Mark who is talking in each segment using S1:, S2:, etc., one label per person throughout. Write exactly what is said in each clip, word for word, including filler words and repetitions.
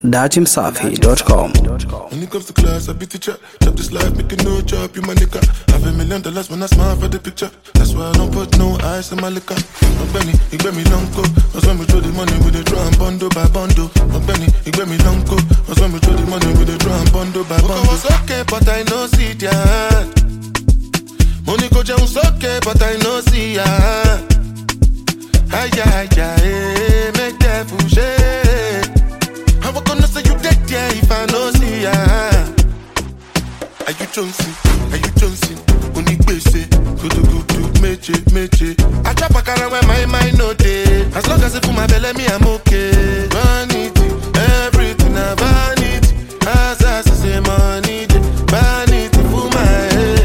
S1: datim safi dot com.
S2: When it comes to class, I beat the chat. Chop this life, make it no job, you my nigga. Have a million dollars when I smile for the picture. That's why I don't put no ice in my liquor. My Benny, he gave me long coat. That's when we throw the money with the drum, bundle by bundle. My Benny, he gave me long coat. That's when we throw the money with the drum, bundle by bundle. Was okay, but I know see ya. Money go was okay, but I know see ya. Ay, ay, ay, make that fushé. I'm gonna say you dead, yeah, if I know see ya. Are you Johnson? Are you Johnson? Only base, go to go to meche, meche. I trap a car where my mind no day. As long as it for my belly, me, I'm okay. Vanity, everything, I vanity. As I say, money, vanity for my head.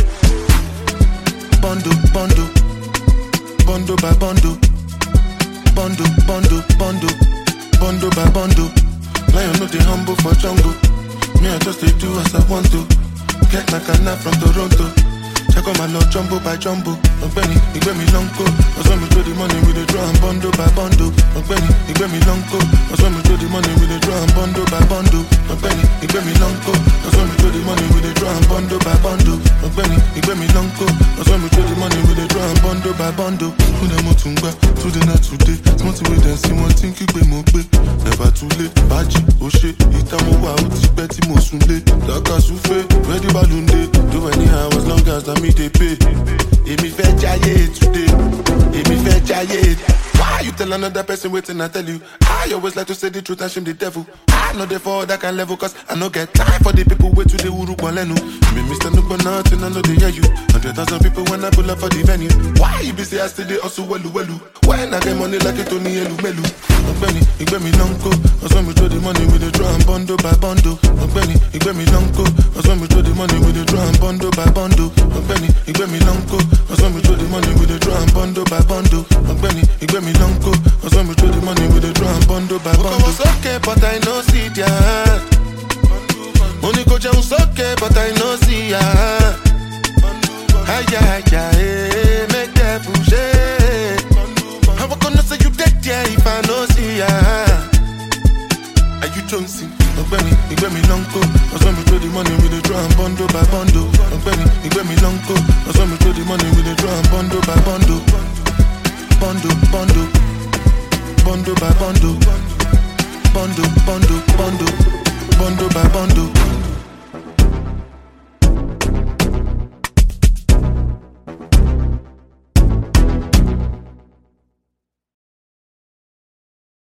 S2: Bondo, bondo, bondo by bondo. Bondo, bondo, bondo, bondo by bondo. Lion no dey humble for jungle. Me I just dey do as I want to. Get my canna from Toronto. Check on my lord jumbo by jumbo. Ogbeni, he gave me long coat. That's when we throw the money with the drum bondo by bondo. Ogbeni, he gave me long coat. That's when we throw the money with the drum bondo by bondo. Ogbeni, he gave me long coat. That's when we throw the money with the drum bondo by bondo. Ogbeni, he gave me long coat. That's when we throw the money with the drum bondo by bondo. Who dem mo tungba? Today not today. Something with them see one thing keep me be. Never too late. Baji, Oshe, Itamo wa uti beti mo sunle. Daka souffle, ready balloon day. Do anyhow as long as I me they pay. Emi fe jaye today. Emi fe jaye. Why you tell another person waiting I tell you? I always like to say the truth and shame the devil. I know they fall that can level cause I no get time for the people wait to the uru kwalenu. Me Mister Nuba nothing, I know they hear you. Hundred thousand people when I pull up for the venue. Why you be say I still they also welu welu? When I get money like it Tony Elu Melu. Ogbeni, he gave me long coat. That's when we throw the money with the drum bundle by bundle. Ogbeni, he gave me long coat. That's when we throw the money with the drum bundle by bundle. Ogbeni, he gave me long coat. That's when we throw the money with the drum bundle by bundle. Ogbeni, he gave me long coat. That's when we throw the money with the drum bundle by bundle. I was okay, but I know see ya. Money go was okay, but I know see ya. Ay, ay, ay, make that fushé. I'm gonna say you dead, yeah, if I know see ya. Are you Johnson? Ogbeni, he gave me long coat. That's when we throw the money with the drum bundle by bundle. Ogbeni, he gave me long coat. That's when we throw the money with the drum bundle by bundle. Bundle, bundle, bundle by bundle. Bundle, bundle, bundle, bundle by bundle.